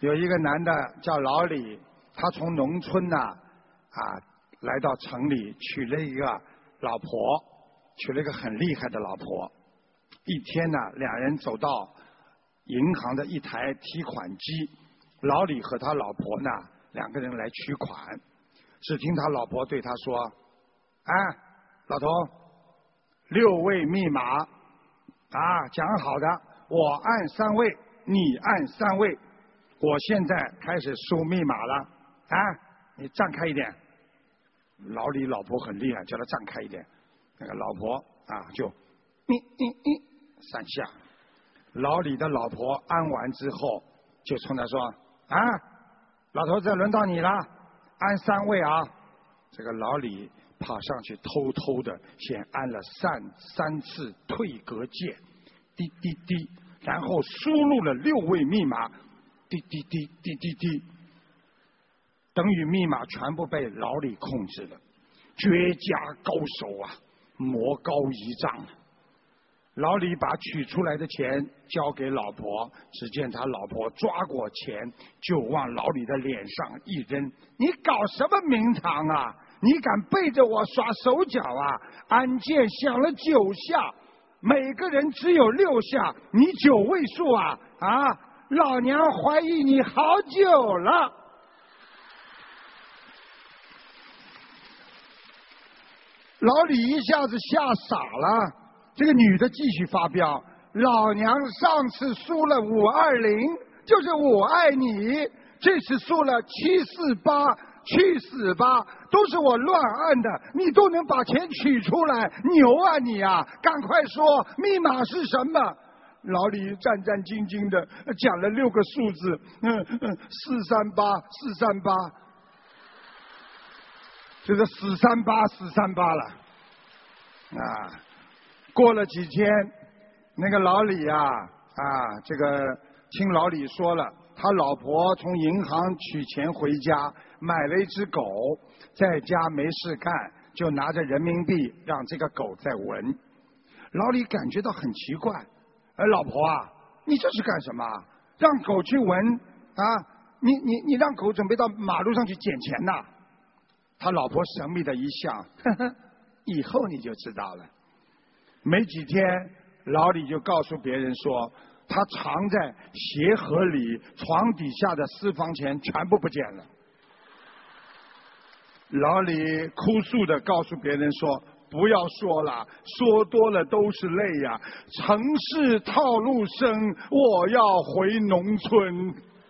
有一个男的叫老李，他从农村来到城里娶了一个老婆，娶了一个很厉害的老婆。一天呢，两人走到银行的一台提款机，老李和他老婆呢两个人来取款。只听他老婆对他说：“哎，老头，6位密码讲好的，我按3位，你按3位。我现在开始输密码了，你站开一点。”老李老婆很厉害，叫他站开一点。那个老婆就3下。老李的老婆按完之后，就冲他说：“老头子，轮到你了，按3位啊！”这个老李跑上去，偷偷的先按了3次退格键，滴滴滴，然后输入了6位密码，滴滴滴滴滴滴，等于密码全部被老李控制了。绝佳高手啊，魔高一丈。老李把取出来的钱交给老婆，只见他老婆抓过钱就往老李的脸上一扔：“你搞什么名堂啊？你敢背着我耍手脚啊？按键响了9下，每个人只有6下，你9位数啊！老娘怀疑你好久了。”老李一下子吓傻了。这个女的继续发飙：“老娘上次输了520，就是我爱你，这次输了748，去死吧！都是我乱按的，你都能把钱取出来，牛啊你啊！赶快说密码是什么？”老李战战兢兢的讲了6个数字，438，438，就是死38438了。过了几天，那个老李这个听老李说了，他老婆从银行取钱回家，买了一只狗，在家没事干，就拿着人民币让这个狗在闻。老李感觉到很奇怪：“老婆你这是干什么？让狗去闻你让狗准备到马路上去捡钱呐？”他老婆神秘的一笑：“呵呵，以后你就知道了。”没几天，老李就告诉别人说，他藏在鞋盒里、床底下的私房钱全部不见了。老李哭诉的告诉别人说：“不要说了，说多了都是泪呀！城市套路深，我要回农村。”